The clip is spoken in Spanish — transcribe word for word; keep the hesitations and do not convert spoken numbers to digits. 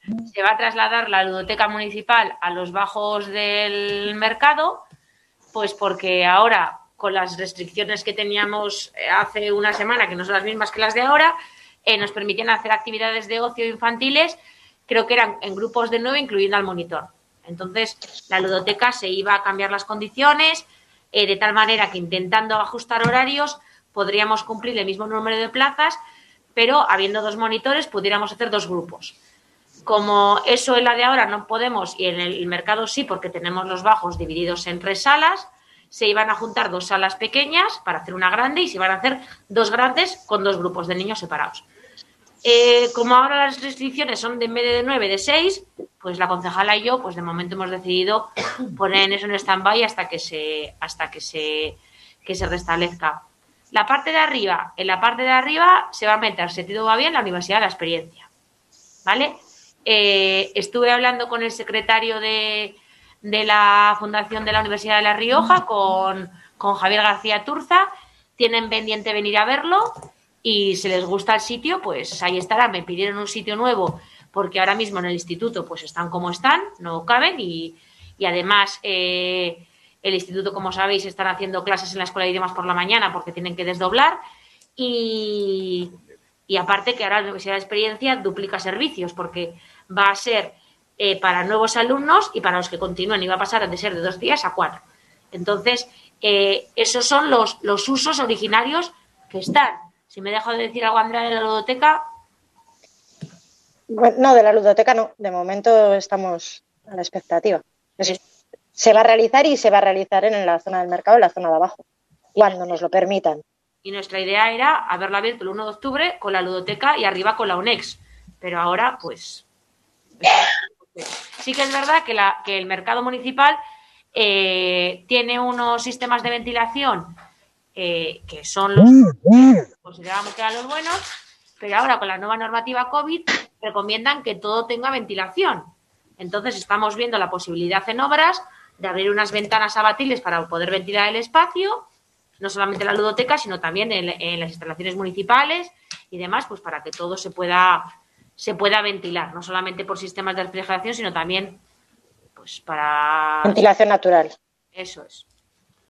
se va a trasladar la ludoteca municipal a los bajos del mercado, pues porque ahora, con las restricciones que teníamos hace una semana, que no son las mismas que las de ahora, eh, nos permitían hacer actividades de ocio infantiles, creo que eran en grupos de nueve, incluyendo al monitor. Entonces, la ludoteca se iba a cambiar las condiciones, eh, de tal manera que, intentando ajustar horarios, podríamos cumplir el mismo número de plazas, pero habiendo dos monitores pudiéramos hacer dos grupos. Como eso en la de ahora no podemos, y en el mercado sí, porque tenemos los bajos divididos en tres salas, se iban a juntar dos salas pequeñas para hacer una grande y se iban a hacer dos grandes con dos grupos de niños separados. Eh, como ahora las restricciones son de, en vez de nueve, de seis, pues la concejala y yo, pues de momento hemos decidido poner eso en stand-by hasta que se, hasta que se, que se restablezca. La parte de arriba, en la parte de arriba se va a meter, si todo va bien, la Universidad de la Experiencia, ¿vale? Eh, estuve hablando con el secretario de, de la Fundación de la Universidad de La Rioja, con, con Javier García Turza, tienen pendiente venir a verlo. Y si les gusta el sitio, pues ahí estará. Me pidieron un sitio nuevo porque ahora mismo en el instituto pues están como están, no caben y, y además eh, el instituto, como sabéis, están haciendo clases en la Escuela de Idiomas por la mañana porque tienen que desdoblar y, y aparte que ahora la Universidad de Experiencia duplica servicios porque va a ser eh, para nuevos alumnos y para los que continúen y va a pasar de ser de dos días a cuatro. Entonces, eh, esos son los, los usos originarios que están. Si me dejo de decir algo, Andrea, de la ludoteca. Bueno, no, de la ludoteca no. De momento estamos a la expectativa. Eso. Se va a realizar y se va a realizar en la zona del mercado, en la zona de abajo, cuando nos lo permitan. Y nuestra idea era haberlo abierto el uno de octubre con la ludoteca y arriba con la UNEX. Pero ahora, pues... Sí que es verdad que, la, que el mercado municipal eh, tiene unos sistemas de ventilación Eh, que son los que consideramos que eran los buenos, pero ahora con la nueva normativa COVID recomiendan que todo tenga ventilación. Entonces estamos viendo la posibilidad en obras de abrir unas ventanas abatibles para poder ventilar el espacio, no solamente en la ludoteca, sino también en, en las instalaciones municipales y demás, pues para que todo se pueda, se pueda ventilar, no solamente por sistemas de refrigeración, sino también pues para... Ventilación natural. Eso es.